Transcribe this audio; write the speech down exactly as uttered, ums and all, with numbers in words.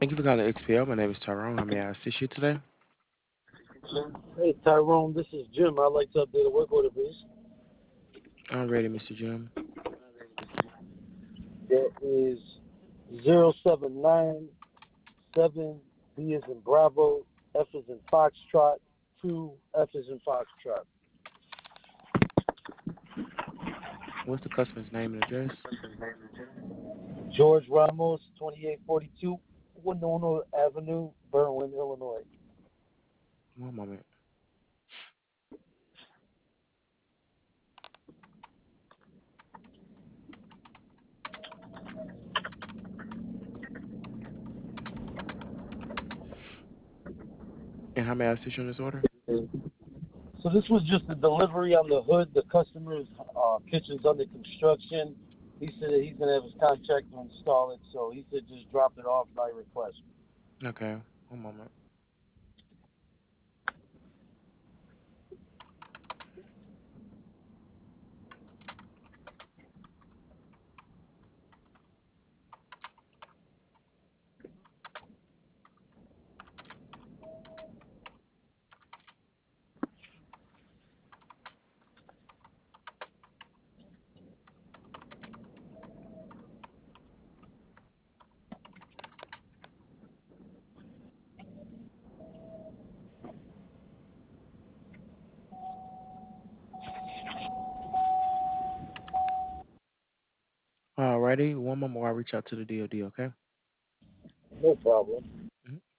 Thank you for calling X P L. My name is Tyrone. How may I assist you today? Hey Tyrone, this is Jim. I'd like to update a work order, please. I'm ready, mister Jim. That is zero seven nine seven B is in Bravo, F is in Foxtrot, two F is in Foxtrot. What's the customer's name and address? George Ramos, twenty-eight forty-two Winona Avenue, Berwyn, Illinois. One moment. And how may I assist you on this order? So this was just a delivery on the hood. The customer's uh, kitchen's under construction. He said that he's gonna have his contractor install it, so he said just drop it off by request. Okay, one moment. Alrighty, one moment while I reach out to the D O D, okay? No problem. Mhm.